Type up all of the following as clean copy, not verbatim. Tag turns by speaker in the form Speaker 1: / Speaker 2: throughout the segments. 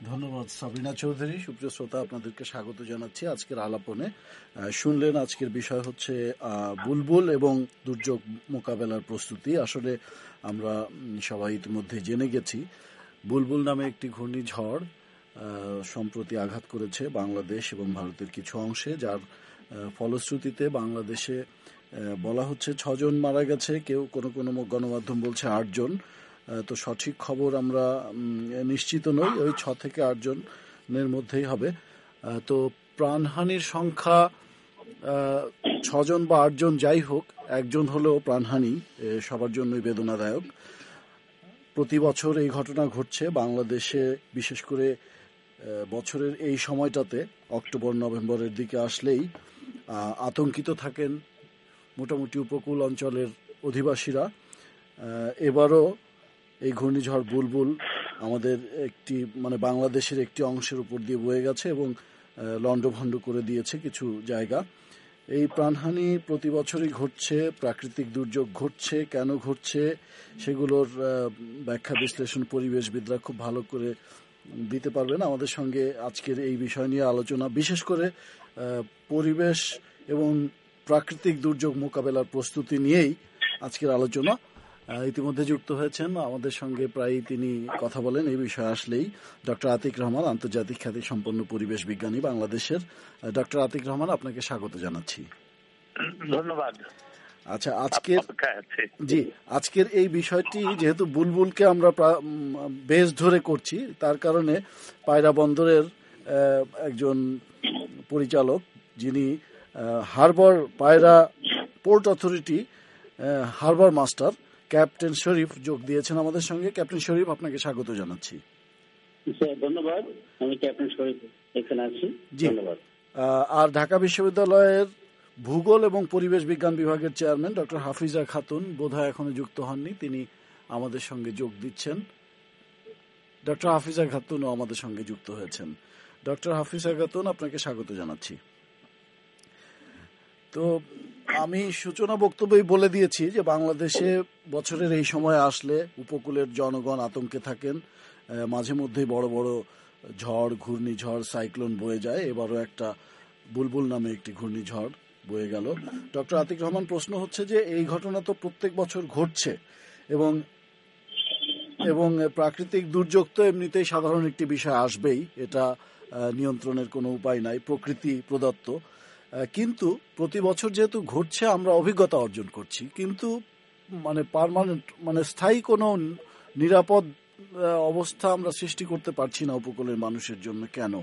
Speaker 1: ধন্যবাদ সাবরিনা চৌধুরী। সুপ্রিয় শ্রোতা, আপনাদেরকে স্বাগত জানাচ্ছি আজকের আলাপনে। শুনলেন আজকের বিষয় হচ্ছে বুলবুল এবং দুর্যোগ মোকাবেলার প্রস্তুতি। আসলে আমরা সবাই ইতিমধ্যে জেনে গেছি বুলবুল নামে একটি ঘূর্ণিঝড় সম্প্রতি আঘাত করেছে বাংলাদেশ এবং ভারতের কিছু অংশে, যার ফলশ্রুতিতে বাংলাদেশে বলা হচ্ছে 6 জন মারা গেছে, কেউ কোনো কোনো গণমাধ্যম বলছে 8 জন। তো সঠিক খবর আমরা নিশ্চিত নই, ওই 6 থেকে 8 জনের মধ্যেই হবে। তো প্রাণহানির সংখ্যা 6 জন বা 8 জন যাই হোক, একজন হলেও প্রাণহানি সবার জন্যই বেদনাদায়ক। প্রতি বছর এই ঘটনা ঘটছে বাংলাদেশে, বিশেষ করে বছরের এই সময়টাতে অক্টোবর নভেম্বরের দিকে আসলেই আতঙ্কিত থাকেন মোটামুটি উপকূল অঞ্চলের অধিবাসীরা। এবারও এই ঘূর্ণিঝড় বুলবুল আমাদের বাংলাদেশের একটি অংশের উপর দিয়ে বয়ে গেছে এবং লণ্ডভণ্ড করে দিয়েছে কিছু জায়গা। এই প্রাণহানি প্রতি বছরই ঘটছে, প্রাকৃতিক দুর্যোগ ঘটছে, কেন ঘটছে সেগুলোর ব্যাখ্যা বিশ্লেষণ পরিবেশবিদরা খুব ভালো করে দিতে পারবেন। আমাদের সঙ্গে আজকের এই বিষয় নিয়ে আলোচনা, বিশেষ করে পরিবেশ এবং প্রাকৃতিক দুর্যোগ মোকাবেলার প্রস্তুতি নিয়েই আজকের আলোচনা। ইতিমধ্যে যুক্ত হয়েছেন আমাদের সঙ্গে, প্রায় তিনি কথা বলেন এই বিষয়ে আসলেই, ডক্টর আতিক রহমান, আন্তর্জাতিক খ্যাতি সম্পন্ন পরিবেশ বিজ্ঞানী বাংলাদেশের। ডক্টর আতিক রহমান, আপনাকে স্বাগত জানাচ্ছি।
Speaker 2: ধন্যবাদ।
Speaker 1: আচ্ছা, আজকের এই বিষয়টি যেহেতু বুলবুলকে আমরা বেশ ধরে করছি, তার কারণে পায়রা বন্দরের একজন পরিচালক, যিনি harbour Payra port authority harbour master captain Sharif যোগ দিয়েছেন আমাদের সঙ্গে। ক্যাপ্টেন শরীফ, আপনাকে স্বাগত জানাচ্ছি।
Speaker 3: ধন্যবাদ। আমি ক্যাপ্টেন শরীফ এখানে আছি। ধন্যবাদ।
Speaker 1: আর ঢাকা বিশ্ববিদ্যালয়ের ভূগোল এবং পরিবেশ বিজ্ঞান বিভাগের চেয়ারম্যান ডক্টর হাফিজা খাতুন বোধহয় এখনো যুক্ত হননি, তিনি আমাদের সঙ্গে যোগ দিচ্ছেন। ডক্টর হাফিজা খাতুনও আমাদের সঙ্গে যুক্ত হয়েছেন। ডক্টর হাফিজা খাতুন, আপনাকে স্বাগত জানাচ্ছি। তো আমি সূচনা বক্তব্যই বলে দিয়েছি যে বাংলাদেশে বছরের এই সময় আসলে উপকূলের জনগণ আতঙ্কে থাকেন। মাঝে মধ্যেই বড় বড় ঝড়, ঘূর্ণিঝড়, সাইক্লোন বয়ে যায়। এবারও একটা বুলবুল নামে একটি ঘূর্ণিঝড় বয়ে গেল। ডক্টর আতিক রহমান, প্রশ্ন হচ্ছে যে এই ঘটনা তো প্রত্যেক বছর ঘটছে এবং এবং প্রাকৃতিক দুর্যোগ তো এমনিতেই সাধারণ একটি বিষয় আসবেই, এটা নিয়ন্ত্রণের কোনো উপায় নাই, প্রকৃতি প্রদত্ত। কিন্তু প্রতি বছর যেহেতু ঘটছে আমরা অভিজ্ঞতা অর্জন করছি, কিন্তু পার্মানেন্ট স্থায়ী কোনো নিরাপদ অবস্থা আমরা সৃষ্টি করতে পারছি না উপকূলের মানুষের জন্য। কেন?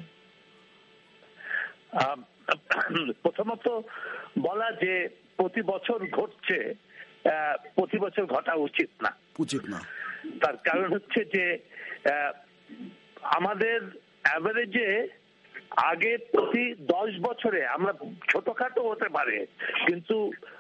Speaker 2: প্রথমত বলা যে প্রতি বছর ঘটছে, প্রতি বছর ঘটা উচিত না। তার কারণ হচ্ছে যে আমাদের অ্যাভারেজে আগে প্রতি 10 বছরে, আমরা ছোটখাটো হতে পারে কিন্তু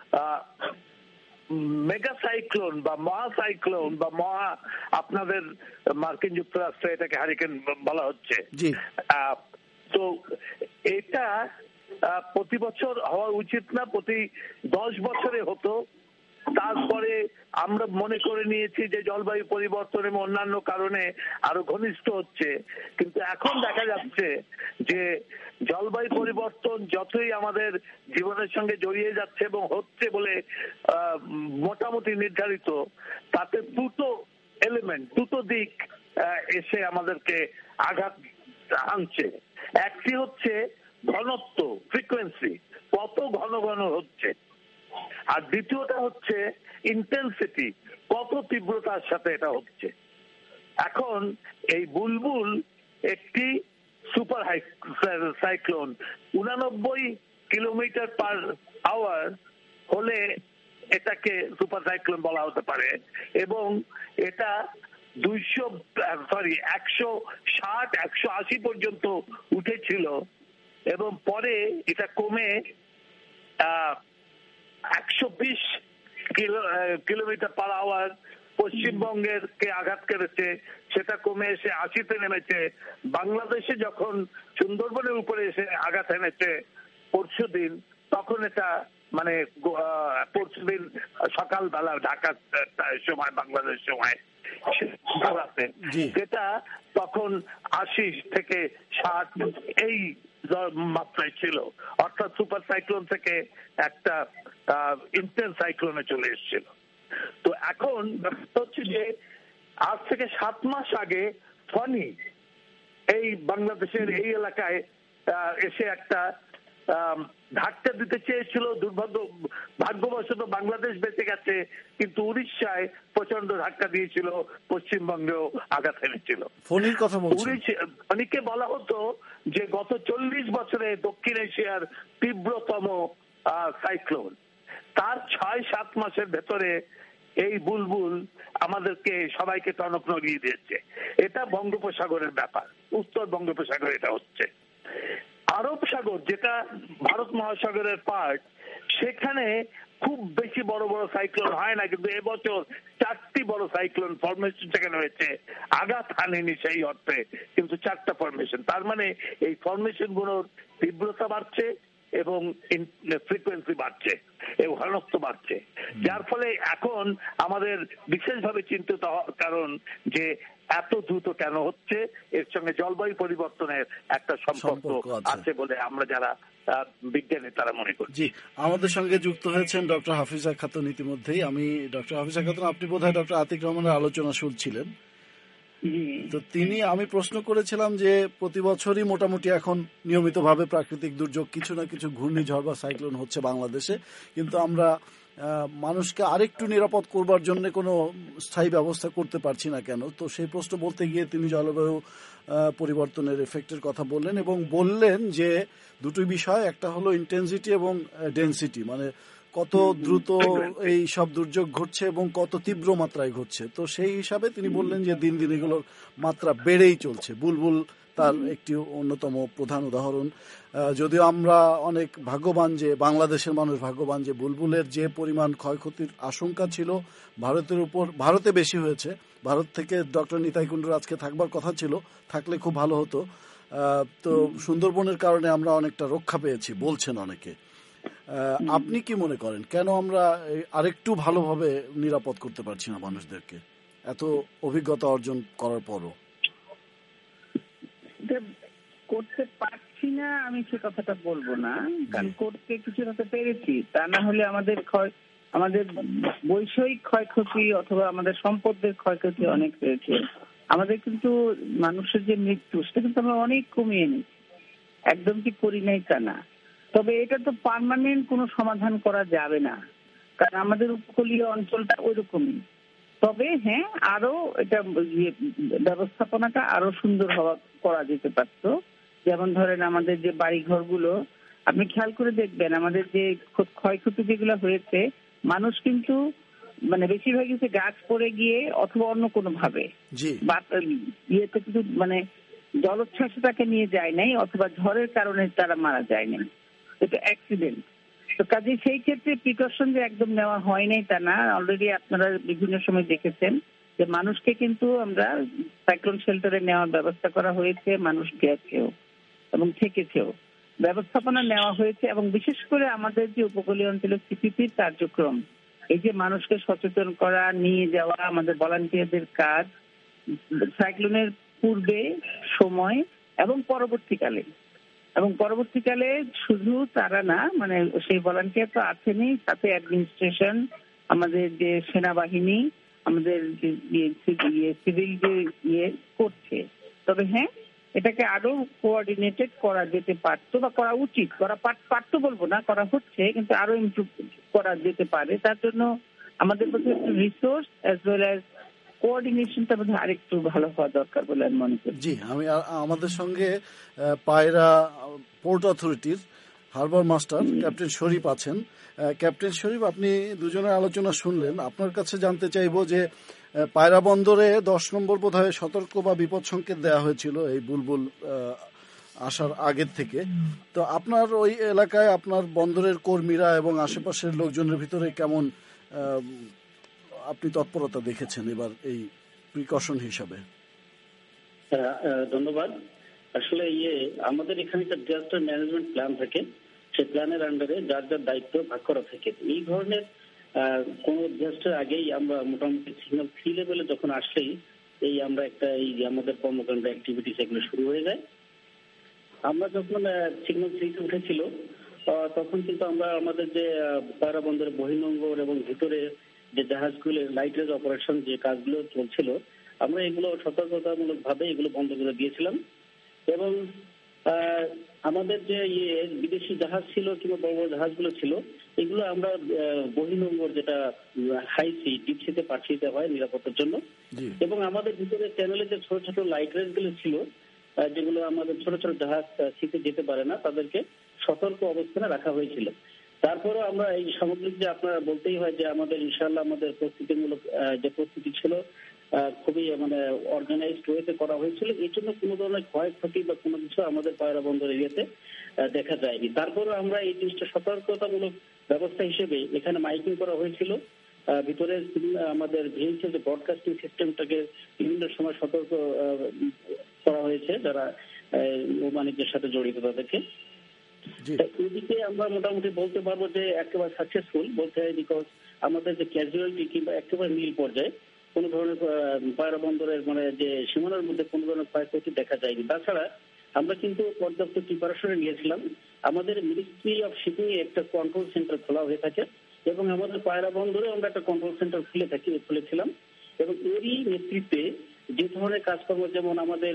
Speaker 2: মেগা সাইক্লোন বা মহা সাইক্লোন বা আপনাদের মার্কিন যুক্তরাষ্ট্রে এটাকে হারিকেন বলা হচ্ছে, তো এটা প্রতি বছর হওয়া উচিত না, প্রতি 10 বছরে হতো। তারপরে আমরা মনে করে নিয়েছি যে জলবায়ু পরিবর্তন এবং অন্যান্য কারণে আরো ঘনিষ্ঠ হচ্ছে, কিন্তু এখন দেখা যাচ্ছে যে জলবায়ু পরিবর্তন যতই আমাদের জীবনের সঙ্গে জড়িয়ে যাচ্ছে এবং হচ্ছে বলে মোটামুটি নির্ধারিত, তাতে দুটো দিক এসে আমাদেরকে আঘাত আনছে। একটি হচ্ছে ঘনত্ব, ফ্রিকোয়েন্সি, কত ঘন ঘন হচ্ছে, আর দ্বিতীয়টা হচ্ছে ইন্টেন্সিটি, কত তীব্রতার সাথে এটা হচ্ছে। এখন এই বুলবুল একটি super cyclone, 89 kilometre per hour হলে এটাকে সুপার সাইক্লোন বলা হতে পারে, এবং এটা 160-180 পর্যন্ত উঠেছিল এবং পরে এটা কমে 120 কিলোমিটার পার আওয়ার পশ্চিমবঙ্গের কে আঘাত করেছে, সেটা কমে এসে 80-তে নেমেছে। বাংলাদেশে যখন সুন্দরবনের উপরে এসে আঘাত এনেছে পরশুদিন, তখন এটা পরশুদিন সকালবেলা ঢাকার সময়, বাংলাদেশ সময় আছে, যেটা তখন 80 থেকে 60 এই মাত্রায় ছিল, অর্থাৎ সুপার সাইক্লোন থেকে একটা ইন্টেন্স সাইক্লোনে চলে এসেছিল। তো এখন ব্যাপারটা হচ্ছে যে আজ থেকে 7 মাস আগে ফনি এই বাংলাদেশের এই এলাকায় এসে একটা ধাক্কা দিতে চেয়েছিল। ভাগ্যবশত বাংলাদেশ বেঁচে গেছে, কিন্তু উড়িষ্যায় প্রচন্ড ধাক্কা দিয়েছিল, পশ্চিমবঙ্গেও আঘাত এনেছিল।
Speaker 1: ফনির কথা বলছি।
Speaker 2: ফনিকে বলা হতো যে গত 40 বছরে দক্ষিণ এশিয়ার তীব্রতম সাইক্লোন। তার 6-7 মাসের ভেতরে এই বুলবুল আমাদেরকে সবাইকে টনক নড়িয়ে দিয়েছে। এটা বঙ্গোপসাগরের ব্যাপার, উত্তর বঙ্গোপসাগর এটা হচ্ছে। আরব সাগর যেটা ভারত মহাসাগরের পার্ট, সেখানে খুব বেশি বড় বড় সাইক্লোন হয় না, কিন্তু এবছর 4টি বড় সাইক্লোন ফরমেশন সেখানে হয়েছে। আঘাত হানেনি সেই অর্থে, কিন্তু 4টা ফরমেশন। তার মানে এই ফরমেশন গুলোর তীব্রতা বাড়ছে এবং ফ্রিকোয়েন্সি বাড়ছে এবং ঘনত্ব বাড়ছে, যার ফলে এখন আমাদের বিশেষভাবে চিন্তিত হওয়ার কারণ যে এত দ্রুত কেন হচ্ছে। এর সঙ্গে জলবায়ু পরিবর্তনের একটা সম্পর্ক আছে বলে আমরা যারা বিজ্ঞানী তারা মনে করি।
Speaker 1: জি, আমাদের সঙ্গে যুক্ত হয়েছেন ডক্টর হাফিজা খাতুন। ইতিমধ্যেই আমি ডক্টর হাফিজা খাতুন, আপনি বোধহয় ডক্টর আতিক রহমানের আলোচনা শুনছিলেন। তো আমি প্রশ্ন করেছিলাম যে প্রতি বছরই মোটামুটি এখন নিয়মিতভাবে প্রাকৃতিক দুর্যোগ, কিছু না কিছু ঘূর্ণিঝড় বা সাইক্লোন হচ্ছে বাংলাদেশে, কিন্তু আমরা মানুষকে আরেকটু নিরাপদ করবার জন্য কোনো স্থায়ী ব্যবস্থা করতে পারছি না কেন। তো সেই প্রশ্ন বলতে গিয়ে তিনি জলবায়ু পরিবর্তনের এফেক্টের কথা বললেন এবং বললেন যে দুটোই বিষয়, একটা হলো ইন্টেন্সিটি এবং ডেনসিটি, মানে কত দ্রুত এই সব দুর্যোগ ঘটছে এবং কত তীব্র মাত্রায় ঘটছে। তো সেই হিসাবে তিনি বললেন যে দিন দিন এগুলোর মাত্রা বেড়েই চলছে। বুলবুল তার একটি অন্যতম প্রধান উদাহরণ। যদিও আমরা অনেক ভাগ্যবান, যে বাংলাদেশের মানুষ ভাগ্যবান যে বুলবুলের যে পরিমাণ ক্ষয়ক্ষতির আশঙ্কা ছিল ভারতে বেশি হয়েছে। ভারত থেকে ডক্টর নিতাই কুণ্ডুর আজকে থাকবার কথা ছিল, থাকলে খুব ভালো হতো। তো সুন্দরবনের কারণে আমরা অনেকটা রক্ষা পেয়েছি বলছেন অনেকে। আপনি কি মনে করেন কেন আমরা আরেকটু ভালোভাবে নিরাপদ করতে পারছি না মানুষদেরকে, এত অভিজ্ঞতা অর্জন করার পরও?
Speaker 4: করতে পারছি না আমি সে কথাটা বলবো না, কারণ করতে কিছু হতে পেরেছি। তা না হলে আমাদের বৈষয়িক ক্ষয়ক্ষতি অথবা আমাদের সম্পদের ক্ষয়ক্ষতি অনেক হয়েছে। আমাদের কিন্তু মানুষের যে মৃত্যু, সেটা কিন্তু আমরা অনেক কমিয়ে নিচ্ছি, একদম কি করি নাই তা না। তবে এটা তো পার্মানেন্ট কোনো সমাধান করা যাবে না, কারণ আমাদের উপকূলীয় অঞ্চলটা ওইরকমই। তবে হ্যাঁ, আরো এটা ব্যবস্থাপনাটা আরো সুন্দর করা যেতে পারত। যেমন ধরেন আমাদের যে বাড়ি ঘরগুলো, আপনি খেয়াল করে দেখবেন আমাদের যে ক্ষয়ক্ষতি যেগুলো হয়েছে, মানুষ কিন্তু মানে বেশিরভাগই হচ্ছে গাছ পড়ে গিয়ে অথবা অন্য কোনো ভাবে ইয়েতে কিন্তু মানে জলোচ্ছ্বাসে তাকে নিয়ে যায় নাই, অথবা ঝড়ের কারণে তারা মারা যায় নাই, এটা অ্যাক্সিডেন্ট। তো কাজে সেই ক্ষেত্রে প্রিকশন যে একদম নেওয়া হয় নাই তা না। অলরেডি আপনারা বিভিন্ন সময় দেখেছেন যে মানুষকে কিন্তু আমরা সাইক্লোন শেল্টারে নেওয়ার ব্যবস্থা করা হয়েছে, মানুষ গেছেও এবং থেকেছেও, ব্যবস্থাপনা নেওয়া হয়েছে। এবং বিশেষ করে আমাদের যে উপকূলীয় অঞ্চলের সিপিপির কার্যক্রম, এই যে মানুষকে সচেতন করা, নিয়ে যাওয়া, আমাদের ভলান্টিয়ারদের কাজ সাইক্লোনের পূর্বে, সময় এবং পরবর্তীকালে শুধু তারা না, মানে সেই ভলান্টিয়ার তো আছেনই, সাথে অ্যাডমিনিস্ট্রেশন, আমাদের যে সেনাবাহিনী, আমাদের সিভিল যে করছে। তবে হ্যাঁ, এটাকে আরো কোঅর্ডিনেটেড করা যেতে পারতো বা করা উচিত, পারতো বলবো না, করা হচ্ছে, কিন্তু আরো ইমপ্রুভ করা যেতে পারে। তার জন্য আমাদের মধ্যে একটু রিসোর্স অ্যাজ ওয়েল অ্যাজ কোঅর্ডিনেশনটা বোধহয় আরেকটু ভালো হওয়া দরকার বলে আমি মনে করি।
Speaker 1: জি, আমাদের সঙ্গে পায়রা পোর্ট অথরিটির হারবার মাস্টার ক্যাপ্টেন শরীফ আছেন। ক্যাপ্টেন শরীফ, আপনি দুজনের আলোচনা শুনলেন। আপনার কাছে জানতে চাইবো যে পায়রা বন্দরে 10 নম্বর বোধহয় সতর্ক বা বিপদ সংকেত দেওয়া হয়েছিল এই বুলবুল আসার আগের থেকে। তো আপনার ওই এলাকায় আপনার বন্দরের কর্মীরা এবং আশেপাশের লোকজনের ভিতরে কেমন আপনি তৎপরতা দেখেছেন এবার এই প্রিকশন হিসাবে?
Speaker 3: ধন্যবাদ। আসলে আমাদের এখানে একটা ডিজাস্টার ম্যানেজমেন্ট প্ল্যান থাকে, সেই প্ল্যানের আন্ডারে যার যার দায়িত্ব ভাগ করা থাকে। এই ধরনের কোন ডিজাস্টার আগেই আমরা মোটামুটি সিগন্যাল 3 লেভেলে যখন আসলেই এই আমরা একটা এই আমাদের কর্মকাণ্ড অ্যাক্টিভিটিস এগুলো শুরু হয়ে যায়। আমরা যখন সিগন্যাল 3 উঠেছিল তখন কিন্তু আমরা আমাদের যে পায়রা বন্দরের বহির্নোঙর এবং ভিতরে যে জাহাজগুলো লাইট রেজ অপারেশন যে কাজগুলো চলছিল আমরা এগুলো সতর্কতামূলক ভাবে এগুলো বন্ধ করে দিয়েছিলাম। এবং আমাদের যে বিদেশি জাহাজ ছিল কিংবা বড় বড় জাহাজগুলো ছিল এগুলো আমরা বহির্নোঙর যেটা হাই সি ডিপ সিতে পাঠিয়ে দেওয়া হয় নিরাপত্তার জন্য। এবং আমাদের ভিতরে চ্যানেলে যে ছোট ছোট লাইট রেজ গুলো ছিল যেগুলো আমাদের ছোট ছোট জাহাজ সিতে যেতে পারে না তাদেরকে সতর্ক অবস্থানে রাখা হয়েছিল। তারপরেও আমরা এই সামগ্রিক যে আপনারা বলতেই হয় যে আমাদের ইনশাআল্লাহ আমাদের প্রস্তুতিমূলক যে প্রস্তুতি ছিল খুবই অর্গানাইজড ওয়েতে করা হয়েছিল। এই জন্য কোনো ধরনের ক্ষয়ক্ষতি বা কোনো কিছু আমাদের পায়রা বন্দর এরিয়াতে দেখা যায়নি। তারপরেও আমরা এই জিনিসটা সতর্কতামূলক ব্যবস্থা হিসেবে এখানে মাইকিং করা হয়েছিল। ভিতরে আমাদের ভিএনসি যে ব্রডকাস্টিং সিস্টেমটাকে বিভিন্ন সময় সতর্ক করা হয়েছে যারা বাণিজ্যের সাথে জড়িত তাদেরকে। এদিকে আমরা মোটামুটি বলতে পারবো যে একেবারে সাকসেসফুল বলতে হয়, বিকজ আমাদের যে ক্যাজুয়ালিটি কিংবা একেবারে নীল পর্যায়ে কোনো ধরনের পায়রা বন্দরের যে সীমানার মধ্যে কোনো ধরনের ক্ষয়ক্ষতি দেখা যায়নি। তাছাড়া আমরা কিন্তু পর্যাপ্ত প্রিপারেশনে নিয়েছিলাম। আমাদের মিনিস্ট্রি অফ শিপিং এ একটা কন্ট্রোল সেন্টার খোলা হয়ে থাকে এবং আমাদের পায়রা বন্দরে আমরা একটা কন্ট্রোল সেন্টার খুলেছিলাম এবং এরই নেতৃত্বে যে ধরনের কাজকর্ম যেমন আমাদের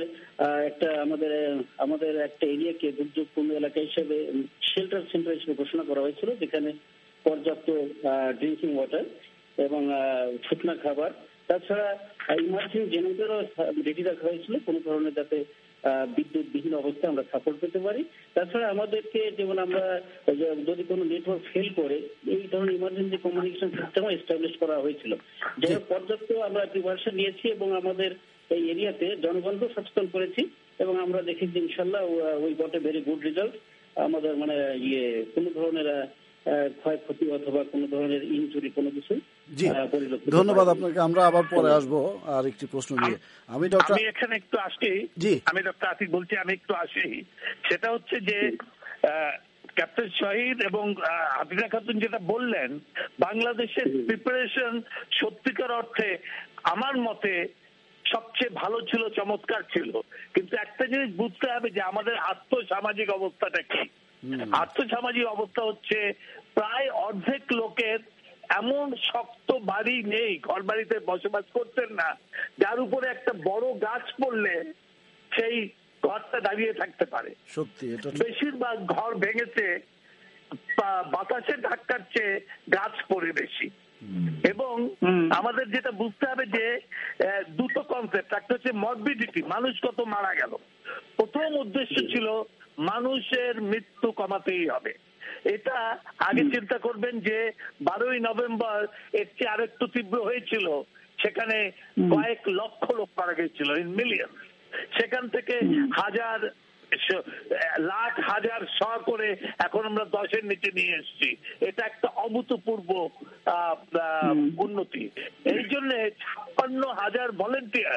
Speaker 3: একটা এরিয়াকে দুর্যোগপূর্ণ এলাকা হিসেবে শেল্টার সেন্টার হিসেবে ঘোষণা করা হয়েছিল যেখানে পর্যাপ্ত ড্রিঙ্কিং ওয়াটার এবং শুকনা খাবার, তাছাড়া ইমার্জেন্সি জেনারেটরও রেডি রাখা হয়েছিল কোনো ধরনের যাতে বিদ্যুৎবিহীন অবস্থায় আমরা সাপোর্ট পেতে পারি। তাছাড়া আমাদেরকে যেমন আমরা যদি কোনো নেটওয়ার্ক ফেল করে এই ধরনের ইমার্জেন্সি কমিউনিকেশন সিস্টেমও এস্টাবলিশ করা হয়েছিল। যে পর্যাপ্ত আমরা প্রিপারেশন নিয়েছি এবং আমাদের এই এরিয়াতে জনগণকে সচেতন করেছি এবং আমরা দেখেছি ইনশাল্লাহ we got a very good result. আমাদের কোনো ধরনের ক্ষয়ক্ষতি অথবা কোনো ধরনের ইনজুরি কোনো কিছু।
Speaker 1: ধন্যবাদ আপনাকে। আমরা আবার পরে আসবো আর একটি প্রশ্ন নিয়ে। আমি
Speaker 2: এখানে একটু আসি। আমি ডক্টর আতিক বলছি, আমি একটু আসি। সেটা হচ্ছে যে ক্যাপ্টেন শহীদ এবং হাফিজা খাতুন যেটা বললেন, বাংলাদেশের প্রিপারেশন সত্যিকার অর্থে আমার মতে সবচেয়ে ভালো ছিল, চমৎকার ছিল। কিন্তু একটা জিনিস বুঝতে হবে যে আমাদের আর্থসামাজিক অবস্থাটা কি। আর্থসামাজিক অবস্থা হচ্ছে প্রায় অর্ধেক লোকের এমন শক্ত বাড়ি নেই, ঘর বাড়িতে বসবাস করতেন না, যার উপরে একটা বড় গাছ পড়লে সেই ঘরটা দাঁড়িয়ে থাকতে পারে।
Speaker 1: সত্যি
Speaker 2: বেশিরভাগ ঘর ভেঙেছে বাতাসের ধাক্কার চেয়ে গাছ পড়ে বেশি। এবং আমাদের যেটা বুঝতে হবে যে দুটো কনসেপ্ট, একটা হচ্ছে মরবিডিটি, মানুষ কত মারা গেল। প্রথম উদ্দেশ্য ছিল মানুষের মৃত্যু কমাতেই হবে। এটা আগে চিন্তা করবেন যে 12ই নভেম্বর এর চেয়ে আরেকটু তীব্র হয়েছিল, সেখানে কয়েক লক্ষ লোক মারা গেছিল, ইন মিলিয়ন। সেখান থেকে হাজার লাখ হাজার করে এখন আমরা 10-এর নিচে নিয়ে এসেছি। এটা একটা অভূতপূর্ব উন্নতি। এই জন্য 56,000 ভলেন্টিয়ার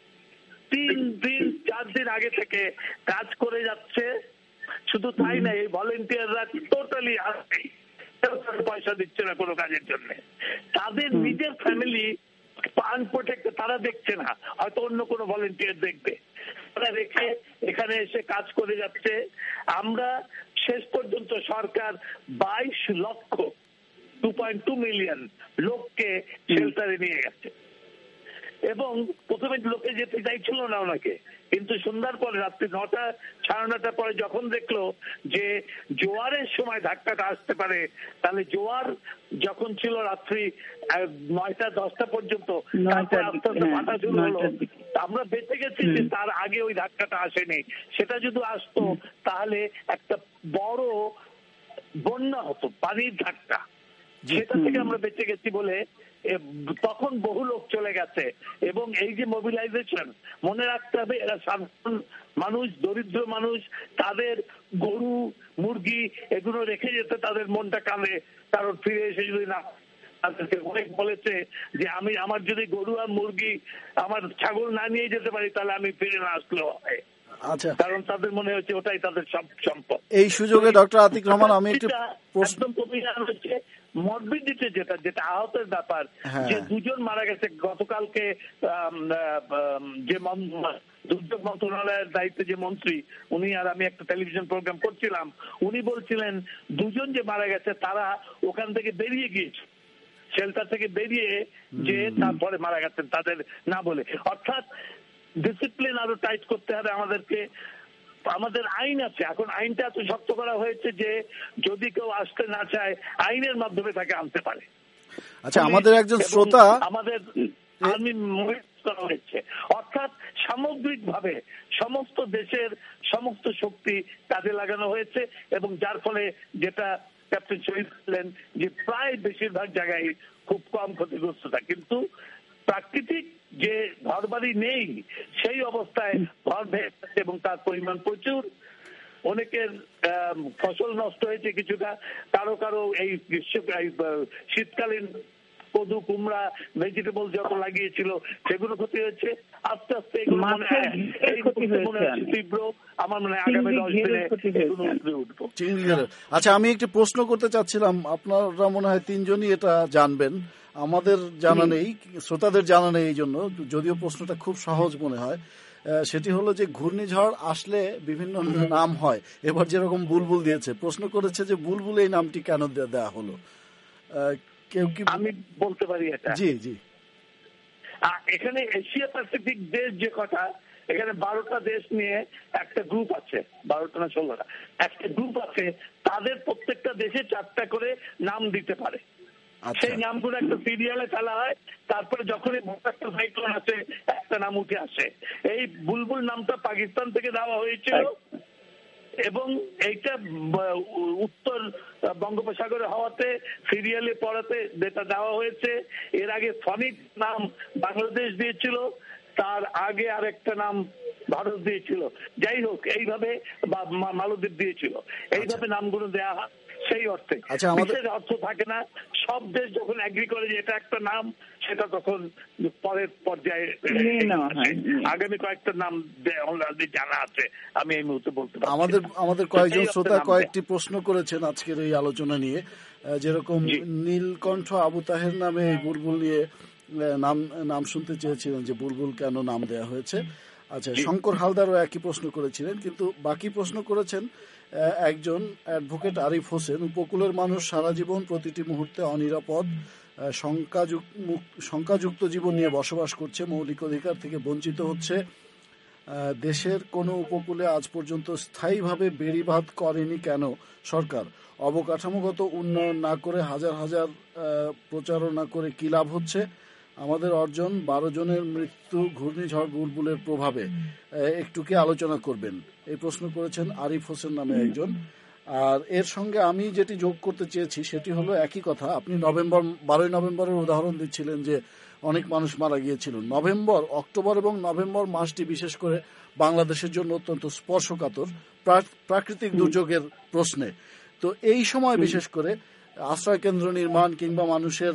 Speaker 2: 3-4 দিন আগে থেকে কাজ করে যাচ্ছে। শুধু তাই না, এই ভলেন্টিয়াররা টোটালি পয়সা দিচ্ছে না কোনো কাজের জন্য। তাদের নিজের ফ্যামিলি আনপ্রোটেক্টেড, তারা দেখছে না, হয়তো অন্য কোনো ভলেন্টিয়ার দেখবে। তারা রেখে এখানে এসে কাজ করে যাচ্ছে। আমরা শেষ পর্যন্ত সরকার 22 লক্ষ 2.2 মিলিয়ন লোককে শেল্টারে নিয়ে গেছে। এবং প্রথমে লোকে যেতে চাইছিল না ওনাকে, কিন্তু সন্ধ্যার পরে রাত্রি 9টা 9:30 পরে যখন দেখলো যে জোয়ারের সময় ধাক্কাটা আসতে পারে, তাহলে জোয়ার যখন ছিল রাত্রি 9টা-10টা পর্যন্ত, আস্তে আস্তে ভাটা শুরু হলো। আমরা বেঁচে গেছি যে তার আগে ওই ধাক্কাটা আসেনি। সেটা যদি আসতো তাহলে একটা বড় বন্যা হতো, পানির ধাক্কা। সেটা থেকে আমরা বেঁচে গেছি বলে তখন বহু লোক চলে গেছে। এবং এই যে মোবিলাইজেশন, মনে রাখতে হবে এরা সাধারণ মানুষ, দরিদ্র মানুষ, তাদের গরু মুরগি এগুলো রেখে যেতে তাদের মনটা কাঁদে, কারণ ফিরে এসে যদি না। অনেক বলেছে যে আমার যদি গরু আর মুরগি আমার ছাগল না নিয়ে যেতে পারি তাহলে আমি ফিরে না আসলেও হয়।
Speaker 1: আচ্ছা,
Speaker 2: কারণ তাদের মনে হচ্ছে ওটাই তাদের সম্পদ।
Speaker 1: এই সুযোগে ডক্টর আতিক রহমান আমি একটু
Speaker 2: একদম অভিযান হচ্ছে মরবিডিটি যেটা আহতের ব্যাপার, যে 2 জন মারা গেছে গতকালকে, যে দুর্যোগ মন্ত্রণালয়ের দায়িত্বে যে মন্ত্রী, উনি আর আমি একটা টেলিভিশন প্রোগ্রাম করছিলাম, উনি বলছিলেন 2 জন যে মারা গেছে তারা ওখান থেকে বেরিয়ে গিয়েছে, শেল্টার থেকে বেরিয়ে যে তারপরে মারা গেছেন তাদের না বলে। অর্থাৎ ডিসিপ্লিন আরো টাইট করতে হবে আমাদেরকে। আমাদের আইন আছে, এখন আইনটা এত শক্ত করা হয়েছে যে যদি কেউ আসতে না চায় আইনের মাধ্যমে তাকে আনতে পারে।
Speaker 1: আচ্ছা, আমাদের একজন শ্রোতা
Speaker 2: আমাদের আর্মি করা হয়েছে, অর্থাৎ সামগ্রিকভাবে সমস্ত দেশের সমস্ত শক্তি কাজে লাগানো হয়েছে, এবং যার ফলে যেটা ক্যাপ্টেন শহীদ বললেন যে প্রায় বেশিরভাগ জায়গায় খুব কম ক্ষতিগ্রস্ততা, কিন্তু প্রাকৃতিক যে ঘরবাড়ি নেই সেই অবস্থায় ঘর ভেঙে যাচ্ছে এবং তার পরিমাণ প্রচুর। অনেকের ফসল নষ্ট হয়েছে কিছুটা, কারো এই শীতকালীন কদু, কুমড়া, ভেজিটেবল যত লাগিয়েছিল সেগুলো ক্ষতি হয়েছে। আস্তে আস্তে এগুলো মনে হয় তীব্র, আমার মনে হয় আগামী 10 দিনে এগুলো উপরে উঠবো।
Speaker 1: আচ্ছা, আমি একটি প্রশ্ন করতে চাচ্ছিলাম, আপনারা মনে হয় 3 জনই এটা জানবেন, আমাদের জানা নেই, শ্রোতাদের জানা নেই, এই জন্য যদিও প্রশ্নটা খুব সহজ মনে হয়। সেটি হলো যে ঘূর্ণিঝড় আসলে বিভিন্ন নাম হয়, এবার যেরকম বুলবুল দিয়েছে, প্রশ্ন করেছে যে বুলবুল এই নামটি কেন দেওয়া হলো, কেউ কি
Speaker 2: আমি বলতে পারি এটা?
Speaker 1: জি জি।
Speaker 2: এখানে এশিয়া প্যাসিফিক দেশ যে কথা, এখানে 12টা দেশ নিয়ে একটা গ্রুপ আছে, 12টা না 16টা একটা গ্রুপ আছে, তাদের প্রত্যেকটা দেশে 4টা করে নাম দিতে পারে। সেই নামগুলো একটা সিরিয়ালে ফেলা হয়, তারপরে যখনই একটা সাইক্লোন আছে একটা নাম উঠে আসে। এই বুলবুল নামটা পাকিস্তান থেকে দেওয়া হয়েছিল, এবং এইটা উত্তর বঙ্গোপসাগরে হওয়াতে সিরিয়ালে পড়াতে যেটা দেওয়া হয়েছে। এর আগে ফনিক নাম বাংলাদেশ দিয়েছিল, তার আগে আরেকটা নাম ভারত দিয়েছিল, যাই হোক এইভাবে মালদ্বীপ দিয়েছিল, এইভাবে নামগুলো দেওয়া হয়। সেই অর্থে বিশেষ অর্থ থাকে না, সব দেশ যখন এগ্রি করে যে এটা একটা নাম, সেটা তখন পরের পর্যায়ে আগামী কয়েকটা নাম জানা আছে, আমি এই মুহূর্তে বলতে পারছি।
Speaker 1: আমাদের কয়েকজন শ্রোতা কয়েকটি প্রশ্ন করেছেন আজকের এই আলোচনা নিয়ে, যেরকম নীলকণ্ঠ আবু তাহের নামে বুলবুল নিয়ে নাম শুনতে চেয়েছিলেন যে বুলবুল কেন নাম দেওয়া হয়েছে। আচ্ছা, শঙ্কর হালদারও একই প্রশ্ন করেছিলেন, কিন্তু বাকি প্রশ্ন করেছেন একজন অ্যাডভোকেট আরিফ হোসেন। উপকূলের মানুষ সারা জীবন প্রতিটি মুহূর্তে অনিরাপদ শঙ্কাযুক্ত জীবন নিয়ে বসবাস করছে, মৌলিক অধিকার থেকে বঞ্চিত হচ্ছে। দেশের কোনো উপকূলে আজ পর্যন্ত স্থায়ীভাবে বেড়িবাঁধ করেনি কেন সরকার? অবকাঠামোগত উন্নয়ন না করে হাজার হাজার প্রচারণা করে কি লাভ হচ্ছে? আমাদের অর্জন 12 জনের মৃত্যু ঘূর্ণিঝড় বুলবুলের প্রভাবে, একটু কি আলোচনা করবেন? এই প্রশ্ন করেছেন আরিফ হোসেন নামে একজন। আর এর সঙ্গে আমি যেটি যোগ করতে চেয়েছি সেটি হলো একই কথা। আপনি 12 নভেম্বরের উদাহরণ দিচ্ছিলেন যে অনেক মানুষ মারা গিয়েছিল। অক্টোবর এবং নভেম্বর মাসটি বিশেষ করে বাংলাদেশের জন্য অত্যন্ত স্পর্শকাতর প্রাকৃতিক দুর্যোগের প্রশ্নে। তো এই সময় বিশেষ করে আশ্রয় কেন্দ্র নির্মাণ কিংবা মানুষের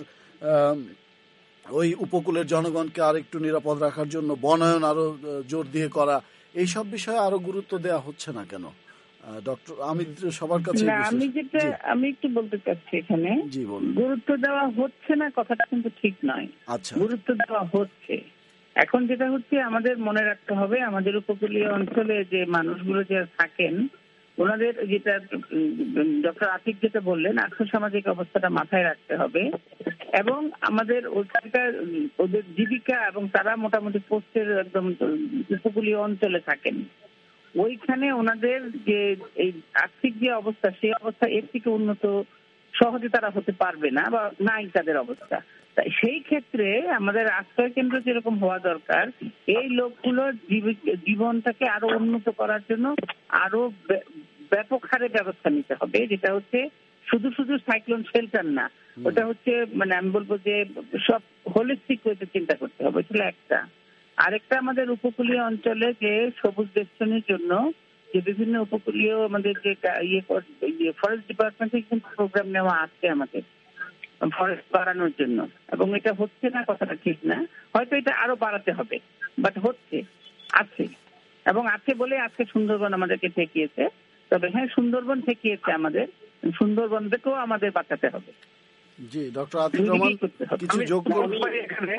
Speaker 1: ওই উপকূলের জনগণকে আর একটু নিরাপদ রাখার জন্য বনায়ন আরো জোর দিয়ে করা, এইসব বিষয়ে আরো গুরুত্ব দেওয়া হচ্ছে না কেন ডক্টর? আমি সবার কাছে
Speaker 4: আমি একটু বলতে চাচ্ছি এখানে, গুরুত্ব দেওয়া হচ্ছে না কথাটা কিন্তু ঠিক নয়। আচ্ছা, গুরুত্ব দেওয়া হচ্ছে। এখন যেটা হচ্ছে আমাদের মনে রাখতে হবে, আমাদের উপকূলীয় অঞ্চলে যে মানুষগুলো যে থাকেন, ওনাদের যেটা ডক্টর আতিক যেটা বললেন, আর্থসামাজিক অবস্থাটা মাথায় রাখতে হবে, এবং আমাদের ওখানকার ওদের জীবিকা, এবং তারা মোটামুটি পোস্টের একদম উপকূলীয় অঞ্চলে থাকেন, ওইখানে ওনাদের যে এই আর্থিক যে অবস্থা, সেই অবস্থা এর থেকে উন্নত সহজে তারা হতে পারবে না, বা নাই তাদের অবস্থা। তাই সেই ক্ষেত্রে আমাদের আশ্রয় কেন্দ্র যেরকম হওয়া দরকার, এই লোকগুলোর জীবনটাকে আরো উন্নত করার জন্য আরো ব্যাপক হারে ব্যবস্থা নিতে হবে, যেটা হচ্ছে শুধু সাইক্লোন শেল্টার না, ওটা হচ্ছে মানে আমি বলবো যে সব হোলিস্টিক ওয়েতে চিন্তা করতে হবে। সেটা একটা। আরেকটা, আমাদের উপকূলীয় অঞ্চলে যে সবুজ বেষ্টনীর জন্য যে বিভিন্ন উপকূলীয় আমাদের যে ফরেস্ট ডিপার্টমেন্ট থেকে কিন্তু প্রোগ্রাম নেওয়া আছে আমাদের ফরেস্ট বাড়ানোর জন্য, এবং এটা হচ্ছে না কথাটা ঠিক না, হয়তো এটা আরো বাড়াতে হবে, বাট হচ্ছে, আছে, এবং আছে বলে আজকে সুন্দরবন আমাদেরকে ঠেকিয়েছে। তবে হ্যাঁ, সুন্দরবন ঠেকিয়েছে আমাদের, সুন্দরবনকেও আমাদের বাঁচাতে হবে।
Speaker 1: জি, ডক্টর আতিক রহমান কিছু যোগ করবেন
Speaker 3: এখানে?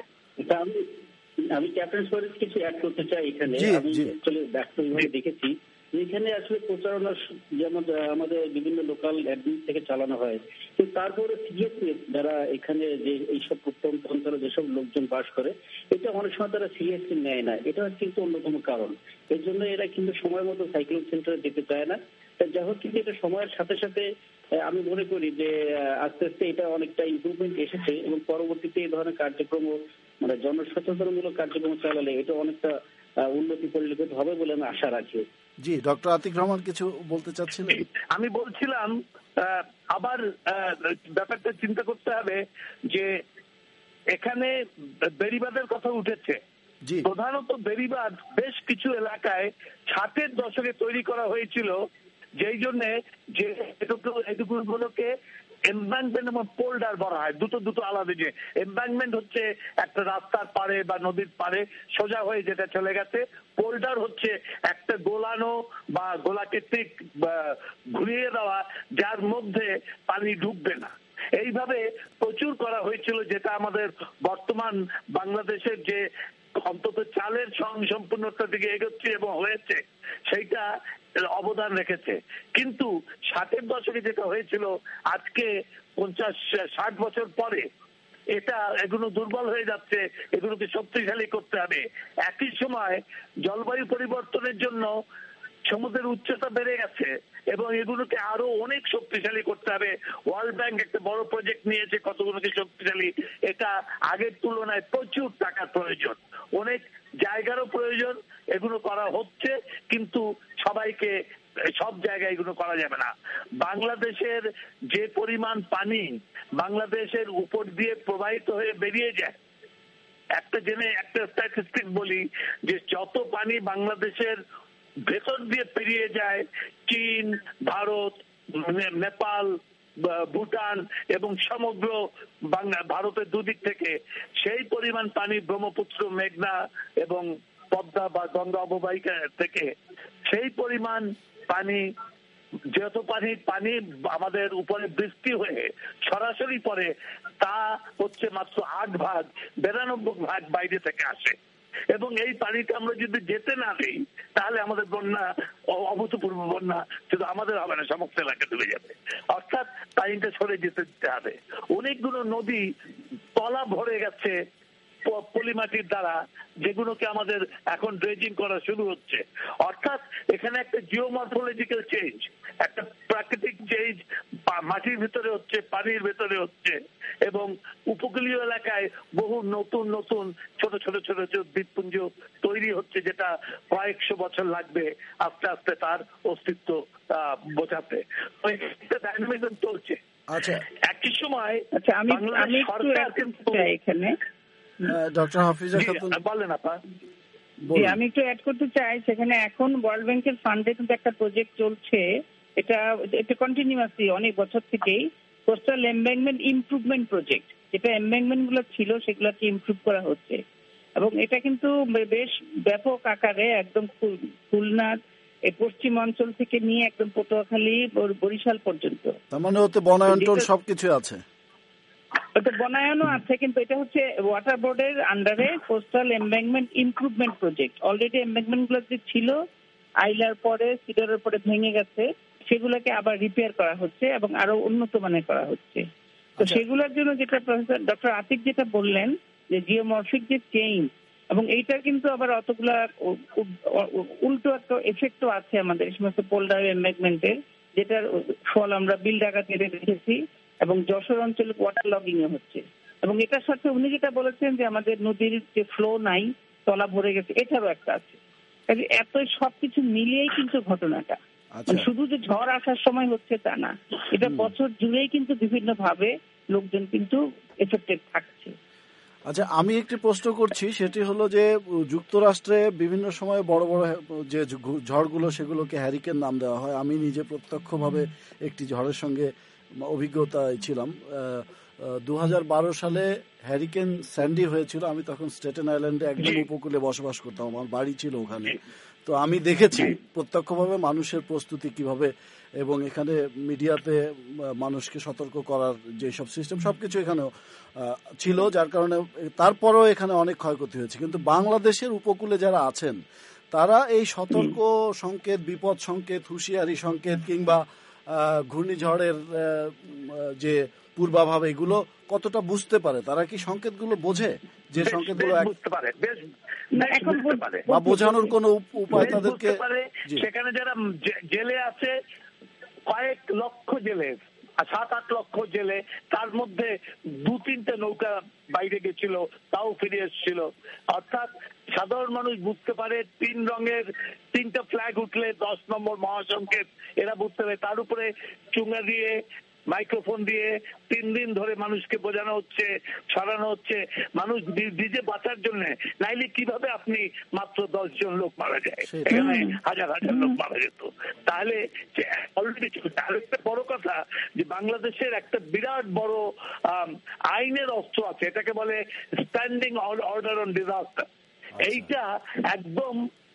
Speaker 3: আমি ক্যাপ্টেন ফরিদ কিছু অ্যাড করতে চাই এখানে। আমি অ্যাকচুয়ালি ব্যক্তিগতভাবে দেখেছি এখানে আসলে প্রচারণা যেমন আমাদের বিভিন্ন লোকাল অ্যাডমিন থেকে চালানো হয়, কিন্তু তারপরে সিরিয়াসনেস যারা এখানে যে এইসব প্রত্যন্ত অঞ্চলে যেসব লোকজন বাস করে এটা অনেক সময় তারা সিরিয়াসলি নেয় না। এটা কিন্তু অন্যতম কারণ। এর জন্য এরা কিন্তু সময় মতো সাইক্লোন সেন্টারে যেতে চায় না। যাই হোক, কিন্তু এটা সময়ের সাথে সাথে আমি মনে করি যে আস্তে আস্তে এটা অনেকটা ইমপ্রুভমেন্ট এসেছে এবং পরবর্তীতে এই ধরনের কার্যক্রম মানে জনসচেতনমূলক কার্যক্রম চালালে এটা অনেকটা উন্নতি পরিলক্ষিত হবে বলে আমি আশা রাখি।
Speaker 1: জি, ডক্টর আতিক রহমান কিছু বলতে চাচ্ছিলেন?
Speaker 2: আমি বলছিলাম আবার ব্যাপারটা চিন্তা করতে হবে যে এখানে বেড়িবাঁধের কথা উঠেছে। প্রধানত বেড়িবাঁধ বেশ কিছু এলাকায় 60-এর দশকে তৈরি করা হয়েছিল, যেই জন্য যে এটুকুগুলোকে এমব্যাঙ্কমেন্ট এবং পোল্ডার বলা হয়। দুটো আলাদা। যে এমব্যাঙ্কমেন্ট হচ্ছে একটা রাস্তার পাড়ে বা নদীর পাড়ে সোজা হয়ে যেটা চলে গেছে, পোল্ডার হচ্ছে একটা গোলানো বা গোলাকৃতিক ঘুরিয়ে দেওয়া যার মধ্যে পানি ঢুকবে না। এইভাবে প্রচুর করা হয়েছিল, যেটা আমাদের বর্তমান বাংলাদেশের যে অন্তত চালের সম্পূর্ণতার দিকে এগোচ্ছে এবং হয়েছে সেইটা অবদান রেখেছে। কিন্তু 60-এর দশকে যেটা হয়েছিল আজকে 50-60 বছর পরে এগুলো দুর্বল হয়ে যাচ্ছে, এগুলোকে শক্তিশালী করতে হবে। একই সময় জলবায়ু পরিবর্তনের জন্য সমুদ্রের উচ্চতা বেড়ে গেছে এবং এগুলোকে আরো অনেক শক্তিশালী করতে হবে। ওয়ার্ল্ড ব্যাংক একটা বড় প্রজেক্ট নিয়েছে কতগুলোকে শক্তিশালী। এটা আগের তুলনায় প্রচুর টাকার প্রয়োজন, অনেক জায়গারও প্রয়োজন। এগুলো করা হচ্ছে, কিন্তু সবাইকে সব জায়গায় এগুলো করা যাবে না। বাংলাদেশের যে পরিমাণ পানি বাংলাদেশের উপর দিয়ে প্রবাহিত হয়ে বেরিয়ে যায়, একটা স্ট্যাটিস্টিক বলি যে যত পানি বাংলাদেশের ভেতর দিয়ে পেরিয়ে যায় চীন, ভারত, নেপাল, ভুটান এবং সমগ্র ভারতের দুদিক থেকে, সেই পরিমাণ পানি ব্রহ্মপুত্র, মেঘনা এবং পদ্মা বা গঙ্গা অববাহিকা থেকে, সেই পরিমাণ পানি যত পানি আমাদের উপরে বৃষ্টি হয়ে সরাসরি পড়ে তা হচ্ছে মাত্র 8 ভাগ, 92 ভাগ বাইরে থেকে আসে। এবং এই পানিটা আমরা যদি যেতে না দিই তাহলে আমাদের বন্যা, অভূতপূর্ব বন্যা শুধু আমাদের হবে না, সমস্ত এলাকা ডুবে যাবে। অর্থাৎ পানিটা সরে যেতে দিতে হবে। অনেকগুলো নদী তলা ভরে গেছে পলিমাটির দ্বারা, যেগুলোকে আমাদের এখন ড্রেজিং করা শুরু হচ্ছে। অর্থাৎ এখানে একটা জিওমরফোলজিক্যাল চেঞ্জ, একটা প্রাকৃতিক চেঞ্জ মাটির ভিতরে হচ্ছে, পানির ভিতরে হচ্ছে এবং উপকূলীয় এলাকায় বহু নতুন নতুন ছোট ছোট ছোট দ্বীপপুঞ্জ তৈরি হচ্ছে, যেটা কয়েকশো বছর লাগবে আস্তে আস্তে তার অস্তিত্ব বোঝাতে। ডাইনামিজম চলছে।
Speaker 1: আচ্ছা,
Speaker 2: একই সময়
Speaker 4: আমি সরকার কিন্তু এখানে
Speaker 1: ডক্টর হাফিজা খাতুন
Speaker 2: বলেন আপা।
Speaker 4: আমি একটু অ্যাড করতে চাই। সেখানে এখন ওয়ার্ল্ড ব্যাংকের ফান্ডে কিন্তু একটা প্রজেক্ট চলছে, এটা কন্টিনিউয়াসলি অনেক বছর থেকেই, কোস্টাল এমব্যাঙ্কমেন্ট ইমপ্রুভমেন্ট প্রজেক্ট। যেটা এমব্যাঙ্কমেন্ট গুলো ছিল সেগুলোকে ইমপ্রুভ করা হচ্ছে এবং এটা কিন্তু বেশ ব্যাপক আকারে একদম খুলনার এই পশ্চিম অঞ্চল থেকে নিয়ে একদম পটুয়াখালী, বরিশাল পর্যন্ত।
Speaker 1: তার মানে হচ্ছে বনায়ন সবকিছু আছে।
Speaker 4: ওটা বনায়নও আছে, কিন্তু এটা হচ্ছে ওয়াটার বোর্ডের আন্ডারে coastal embankment improvement project. Already embankment গুলো যে ছিল আইলার পরে, সিডারের পরে ভেঙে গেছে, সেগুলোকে আবার রিপেয়ার করা হচ্ছে এবং আরো উন্নত মানের করা হচ্ছে। তো সেগুলোর জন্য যেটা প্রফেসর ডক্টর আতিক যেটা বললেন যে জিওমরফিক যে চেঞ্জ, এবং এইটা কিন্তু আবার অতগুলা উল্টো একটা এফেক্টও আছে আমাদের এই সমস্ত পোল্ডার এমব্যাঙ্কমেন্টের, যেটার ফল আমরা বিল ডাকাতি দেখেছি এবং যশোর অঞ্চলে ওয়াটার লগিং এ হচ্ছে। এবং এটার সাথে উনি যেটা বলেছেন যে আমাদের নদীর যে ফ্লো নাই, তলা ভরে গেছে, এটারও একটা আছে। এত সবকিছু মিলিয়েই কিন্তু ঘটনাটা, শুধু যে ঝড় আসার সময় হচ্ছে তা না, এটা বছর জুড়েই কিন্তু বিভিন্ন ভাবে লোকজন কিন্তু এফেক্টেড থাকছে।
Speaker 1: আচ্ছা, আমি একটি প্রশ্ন করছি, সেটি হলো যে যুক্তরাষ্ট্রে বিভিন্ন সময় বড় বড় যে ঝড়গুলো সেগুলোকে হ্যারিকেন নাম দেওয়া হয়। আমি নিজে প্রত্যক্ষভাবে একটি ঝড়ের সঙ্গে অভিজ্ঞতায় ছিলাম। 2012 সালে হ্যারিকেন স্যান্ডি হয়েছিল। আমি তখন স্টেটেন আইল্যান্ডে একদম উপকূলে বসবাস করতাম, আমার বাড়ি ছিল ওখানে। তো আমি দেখেছি প্রত্যক্ষভাবে মানুষের প্রস্তুতি কিভাবে, এবং এখানে মিডিয়াতে মানুষকে সতর্ক করার যেসব সিস্টেম সবকিছু এখানেও ছিল, যার কারণে তারপরেও এখানে অনেক ক্ষয়ক্ষতি হয়েছে। কিন্তু বাংলাদেশের উপকূলে যারা আছেন তারা এই সতর্ক সংকেত, বিপদ সংকেত, হুঁশিয়ারি সংকেত কিংবা ঘূর্ণিঝড়ের যে পূর্বাভাব, এগুলো কতটা বুঝতে পারে? তারা কি সংকেতগুলো বোঝে? যে সংকেতগুলো
Speaker 2: বুঝতে পারে,
Speaker 1: বা বোঝানোর কোন উপায় তাদেরকে?
Speaker 2: সেখানে যারা জেলে আছে, কয়েক লক্ষ জেলে, 7-8 লক্ষ জেলে, তার মধ্যে 2-3টে নৌকা বাইরে গেছিল, তাও ফিরে এসেছিল। অর্থাৎ সাধারণ মানুষ বুঝতে পারে 3 রঙের 3টা ফ্ল্যাগ উঠলে 10 নম্বর মহাসংকেত, এরা বুঝতে পারে। তার উপরে চুঙ্গা দিয়ে, মাইক্রোফোন দিয়ে 3 দিন ধরে মানুষকে বোঝানো হচ্ছে, ছড়ানো হচ্ছে, মানুষ নিজে বাঁচার জন্য। নাইলে কিভাবে আপনি মাত্র 10 জন লোক মারা যায়, এখানে হাজার হাজার লোক মারা যেত। তাহলে অলরেডি আরেকটা বড় কথা, যে বাংলাদেশের একটা বিরাট বড় আইনের অস্ত্র আছে, এটাকে বলে স্ট্যান্ডিং অর্ডার অন ডিজাস্টার। এইটা একদম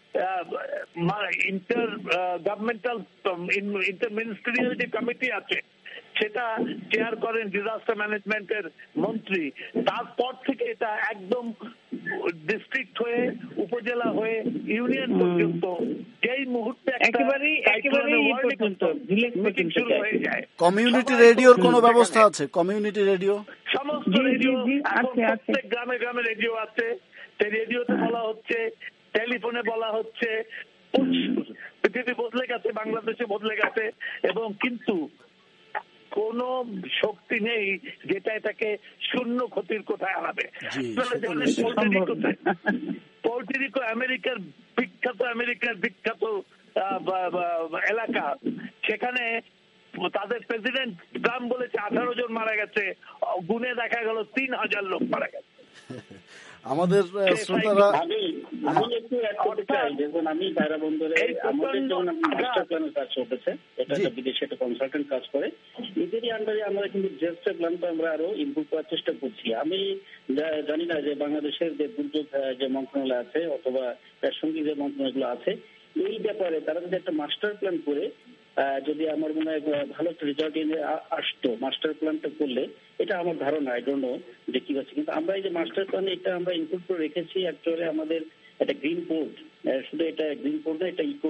Speaker 2: ইন্টার গভর্নমেন্টাল ইন্টার মিনিস্ট্রিয়াল যে কমিটি আছে সেটা চেয়ার করেন ডিজাস্টার ম্যানেজমেন্টের মন্ত্রী। তারপর থেকে এটা একদম ডিস্ট্রিক্ট হয়ে, উপজেলা হয়ে, ইউনিয়ন পর্যন্ত, যেই মুহূর্তে শুরু হয়ে যায়।
Speaker 1: কমিউনিটি রেডিওর কোনো ব্যবস্থা আছে? কমিউনিটি রেডিও,
Speaker 2: সমস্ত রেডিও, প্রত্যেক গ্রামে গ্রামে রেডিও আছে। সেই রেডিওতে বলা হচ্ছে, টেলিফোনে বলা হচ্ছে। পৃথিবী বদলে গেছে, বাংলাদেশে বদলে গেছে, এবং কিন্তু কোন শক্তি নেই যেটা এটাকে শূন্য ক্ষতির কোথায় আনাবে। পোর্টোরিকো আমেরিকার বিখ্যাত এলাকা, সেখানে তাদের প্রেসিডেন্ট ট্রাম্প বলেছে 18 জন মারা গেছে, গুনে দেখা গেল 3000 লোক মারা গেছে।
Speaker 1: আমাদের শ্রোতারা,
Speaker 3: আমি একটু অ্যাড করতে চাই, দেখুন আমি বাইরা বন্দরে আমাদের যেমন মাস্টার প্ল্যানের কাজ চলতেছে, এটা বিদেশে একটা কনসালটেন্ট কাজ করে, এদেরই আন্ডারে আমরা কিন্তু ডিজাস্টার প্ল্যানটা আমরা আরো ইমপ্রুভ করার চেষ্টা করছি। আমি জানি না যে বাংলাদেশের যে দুর্যোগ যে মন্ত্রণালয় আছে অথবা প্রাসঙ্গিক যে মন্ত্রণালয়গুলো আছে, এই ব্যাপারে তারা যদি একটা মাস্টার প্ল্যান করে, যদি আমার মনে হয় ভালো একটা রেজাল্ট আসতো মাস্টার প্ল্যানটা করলে, এটা আমার ধারণা। আই ডোন্ট নো যে কি হচ্ছে, কিন্তু আমরা এই যে মাস্টার প্ল্যান এটা আমরা ইনক্লুড করে রেখেছি অ্যাকচুয়ালি আমাদের একটা গ্রিন পোর্ট, শুধু এটা গ্রিন পোর্ট না, এটা ইকো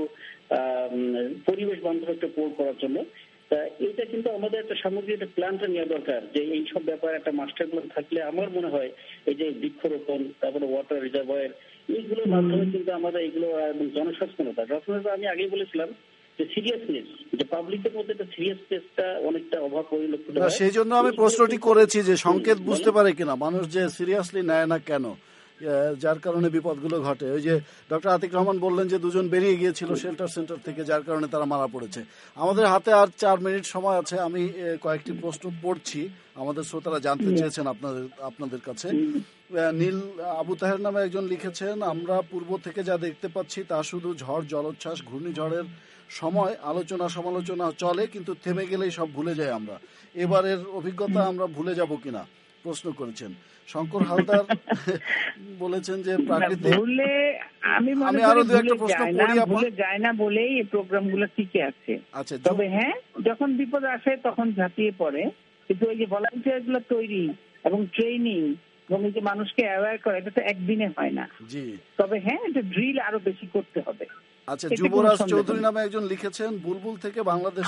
Speaker 3: পরিবেশ বান্ধব একটা পোর্ট করার জন্য। তা এটা কিন্তু আমাদের একটা সামগ্রিক একটা প্ল্যানটা নেওয়া দরকার, যে এই সব ব্যাপারে একটা মাস্টার প্ল্যান থাকলে আমার মনে হয় এই যে বৃক্ষরোপণ, তারপরে ওয়াটার রিজার্ভয়ার, এইগুলোর মাধ্যমে কিন্তু আমাদের এইগুলো জনসচেতনতা আমি আগেই বলেছিলাম যে সিরিয়াসনেস, যে পাবলিকের মধ্যে একটা সিরিয়াসনেসটা অনেকটা অভাব পরিলক্ষিত হয়।
Speaker 1: সেই জন্য আমি প্রশ্নটি করেছি যে সংকেত বুঝতে পারে কিনা মানুষ, যে সিরিয়াসলি নেয় না কেন, যার কারণে বিপদগুলো ঘটে। ওই যে ডক্টর আতিক রহমান বললেন যে 2 জন বেরিয়ে গিয়েছিল শেল্টার সেন্টার থেকে, যার কারণে তারা মারা পড়েছে। আমাদের হাতে আর 4 মিনিট সময় আছে। আমি কয়েকটি প্রশ্ন পড়ছি, আমাদের শ্রোতারা জানতে চেয়েছেন আপনাদের কাছে। নীল আবু তাহের নামে একজন লিখেছেন, আমরা পূর্ব থেকে যা দেখতে পাচ্ছি তা শুধু ঝড়, জলোচ্ছ্বাস, ঘূর্ণিঝড়ের সময় আলোচনা সমালোচনা চলে, কিন্তু থেমে গেলেই সব ভুলে যাই আমরা। এবারের অভিজ্ঞতা আমরা ভুলে যাব কিনা প্রশ্ন করেছেন। শঙ্কর হালদার বলেছেন যে প্রাকৃতিক,
Speaker 4: আমি আরো দু একটা প্রশ্ন পড়ি, ভুলে যায় না বলেই এই প্রোগ্রামগুলো টিকে আছে। আচ্ছা, তবে হ্যাঁ, যখন বিপদ আসে তখন ঝাঁপিয়ে পড়ে, কিন্তু ওই যে ভলান্টিয়ার গুলো তৈরি এবং ট্রেনিং এবং এই যে মানুষকে অ্যাওয়্যার করে, এটা তো একদিনে হয় না। জি, তবে হ্যাঁ, এটা ড্রিল আরো বেশি করতে হবে।
Speaker 1: আচ্ছা, যুবরাজ চৌধুরী নামে একজন লিখেছেন, বুলবুল থেকে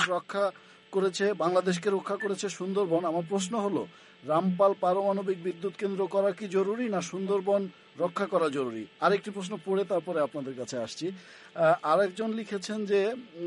Speaker 1: বাংলাদেশকে রক্ষা করেছে সুন্দরবন। আমার প্রশ্ন হলো, রামপাল পারমাণবিক বিদ্যুৎ কেন্দ্র করা কি জরুরি, না সুন্দরবন রক্ষা করা জরুরি? আরেকটি প্রশ্ন পড়ে তারপরে আপনাদের কাছে আসছি। আরেকজন লিখেছেন যে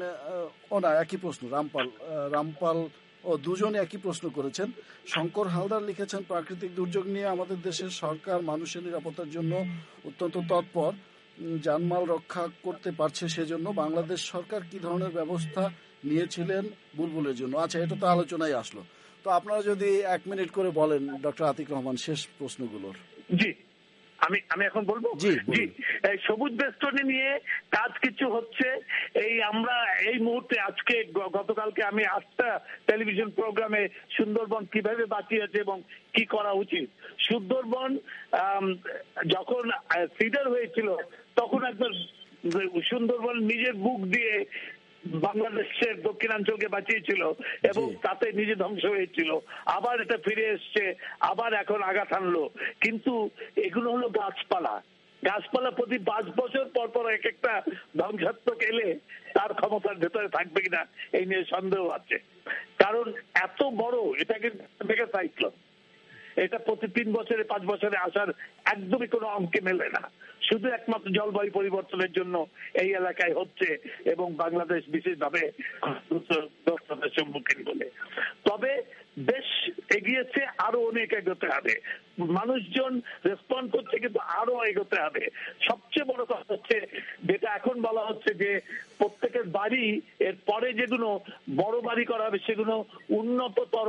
Speaker 1: একই প্রশ্ন, রামপাল দুজনে একই প্রশ্ন করেছেন। শঙ্কর হালদার লিখেছেন, প্রাকৃতিক দুর্যোগ নিয়ে আমাদের দেশের সরকার মানুষের নিরাপত্তার জন্য অত্যন্ত তৎপর, জানমাল রক্ষা করতে পারছে, সেজন্য বাংলাদেশ সরকার কি ধরনের ব্যবস্থা নিয়েছিলেন বুলবুলের জন্য? আচ্ছা, এটা তো আলোচনায় আসলো। তো আপনারা যদি 1 মিনিট করে বলেন ডক্টর আতিক রহমান, শেষ প্রশ্নগুলোর।
Speaker 2: জি, আমি এখন বলবো। জি, সবুজ বেষ্টনী নিয়ে কাজ কিছু হচ্ছে। আমরা এই মুহূর্তে আজকে গতকালকে আমি 8টা টেলিভিশন প্রোগ্রামে সুন্দরবন কিভাবে বাঁচিয়েছে এবং কি করা উচিত। সুন্দরবন যখন সিডার হয়েছিল তখন একবার সুন্দরবন নিজের বুক দিয়ে বাংলাদেশের দক্ষিণাঞ্চলকে বাঁচিয়েছিল এবং তাতে নিজে ধ্বংস হয়েছিল, আবার এটা ফিরে এসছে, আবার এখন আঘাত আনলো। কিন্তু এগুলো হলো গাছপালা। গাছপালা প্রতি 5 বছর পর পর এক একটা ধ্বংসাত্মক এলে তার ক্ষমতার ভেতরে থাকবে কিনা এই নিয়ে সন্দেহ আছে। কারণ এত বড়, এটা কিন্তু মেগা সাইক্লোন, এটা প্রতি 3 বছরে 5 বছরে আসার একদমই কোনো অঙ্কে মেলে না। শুধু একমাত্র জলবায়ু পরিবর্তনের জন্য এই এলাকায় হচ্ছে এবং বাংলাদেশ বিশেষভাবে সম্মুখীন বলে। তবে দেশ এগিয়েছে, আরো অনেক এগোতে হবে, মানুষজন রেসপন্ড করছে, কিন্তু আরো এগোতে হবে। সবচেয়ে বড় কথা হচ্ছে যেটা এখন বলা হচ্ছে যে প্রত্যেকের বাড়ি এর পরে যেগুলো বড় বাড়ি করা হবে সেগুলো উন্নততর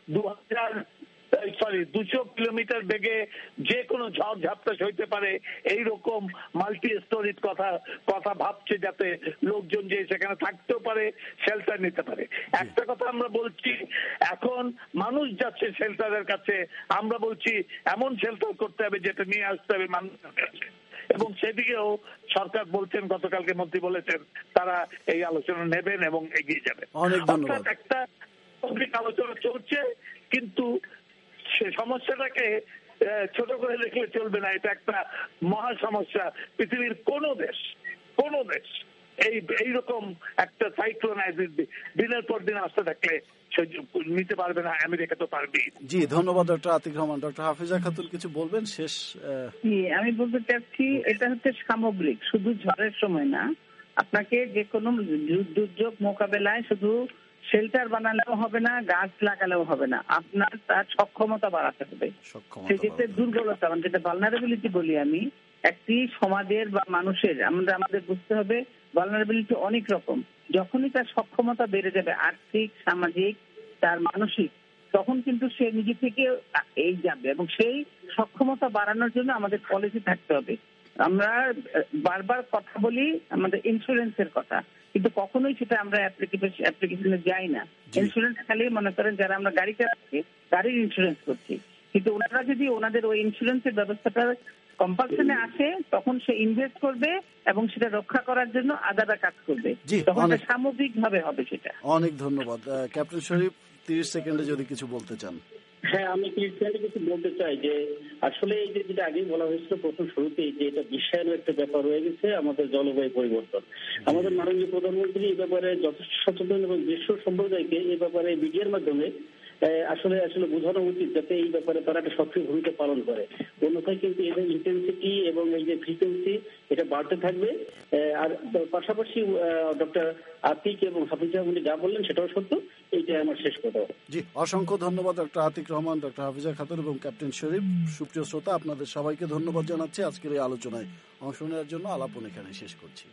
Speaker 2: 200 কিলোমিটার বেগে যে কোনো ঝড় ঝাপটা সইতে পারে এইরকম মাল্টি স্টোরিজ কথা ভাবছে, যাতে লোকজন যে সেখানে থাকতেও পারে, শেল্টার নিতে পারে। একটা কথা আমরা বলছি, এখন মানুষ যাচ্ছে শেল্টারের কাছে, আমরা বলছি এমন শেল্টার করতে হবে যেটা নিয়ে আসতে হবে মানুষের কাছে, এবং সেদিকেও সরকার বলছেন, গতকালকে মন্ত্রী বলেছেন তারা এই আলোচনা নেবেন এবং এগিয়ে যাবেন। অর্থাৎ একটা আলোচনা চলছে, কিন্তু সে সমস্যাটাকে ছোট করে দেখলে চলবে না। এটা একটা মহা সমস্যা। পৃথিবীর কোন দেশ এইরকম একটা সাইক্লোন দিনের পর দিন আসতে থাকলে নিতে পারবে না। আমেরিকা তো পারবেই।
Speaker 1: জি, ধন্যবাদ ডক্টর আতিক রহমান। ডক্টর হাফিজা খাতুন কিছু বলবেন শেষ?
Speaker 4: আমি বলতে চাচ্ছি এটা হচ্ছে সামগ্রিক, শুধু ঝড়ের সময় না। আপনাকে যে কোনো দুর্যোগ মোকাবেলায় শুধু শেল্টার বানালেও হবে না, গাছ লাগালেও হবে না, আপনার তার সক্ষমতা বাড়াতে হবে। সেক্ষেত্রে দুর্বলতা, যেটা ভালনারেবিলিটি বলি আমি, একটি সমাজের বা মানুষের আমাদের বুঝতে হবে ভালনারেবিলিটি অনেক রকম। যখনই তার সক্ষমতা বেড়ে যাবে, আর্থিক, সামাজিক, তার মানসিক, তখন কিন্তু সে নিজে থেকে এই যাবে, এবং সেই সক্ষমতা বাড়ানোর জন্য আমাদের পলিসি থাকতে হবে। আমরা বারবার কথা বলি আমাদের ইন্স্যুরেন্সের কথা, কিন্তু কখনোই সেটা আমরা অ্যাপ্লিকেশনে যাই না। ইন্স্যুরেন্স খালি মনে করেন যারা আমরা গাড়ি চালাচ্ছি, গাড়ির ইন্স্যুরেন্স করছি, কিন্তু ওনারা যদি ওনাদের ওই ইন্স্যুরেন্সের ব্যবস্থাটা কম্পালশনে আসে, তখন সে ইনভেস্ট করবে এবং সেটা রক্ষা করার জন্য আলাদা কাজ করবে, তখন সামগ্রিক ভাবে হবে সেটা।
Speaker 1: অনেক ধন্যবাদ। ক্যাপ্টেন শরীফ, 30 সেকেন্ডে যদি কিছু বলতে চান।
Speaker 3: হ্যাঁ, আমি কিছু বলতে চাই যে আসলে এই যে যেটা আগেই বলা হয়েছিল প্রথম শুরুতেই, যে এটা বিশ্বায়নের একটা ব্যাপার রয়ে গেছে আমাদের জলবায়ু পরিবর্তন। আমাদের মাননীয় প্রধানমন্ত্রী এই ব্যাপারে যথেষ্ট সচেতন এবং বিশ্ব সম্প্রদায়কে এই ব্যাপারে মিডিয়ার মাধ্যমে আসলে বোঝানো উচিত, যাতে এই ব্যাপারে তারা একটা সক্রিয় ভূমিকা পালন করে। অন্যথায় কিন্তু এদের ইন্টেন্সিটি এবং এই যে ফ্রিকোয়েন্সি এটা বাড়তে থাকবে। আর পাশাপাশি ডক্টর আতিক এবং হাফিজা উনি যা বললেন সেটাও সত্য। এইটাই আমার শেষ কথা।
Speaker 1: জি, অসংখ্য ধন্যবাদ ডক্টর আতিক রহমান, ডক্টর হাফিজা খাতুন এবং ক্যাপ্টেন শরীফ। সুপ্রিয় শ্রোতা, আপনাদের সবাইকে ধন্যবাদ জানাচ্ছি আজকের এই আলোচনায় অংশ নেওয়ার জন্য। আলাপন এখানে শেষ করছি।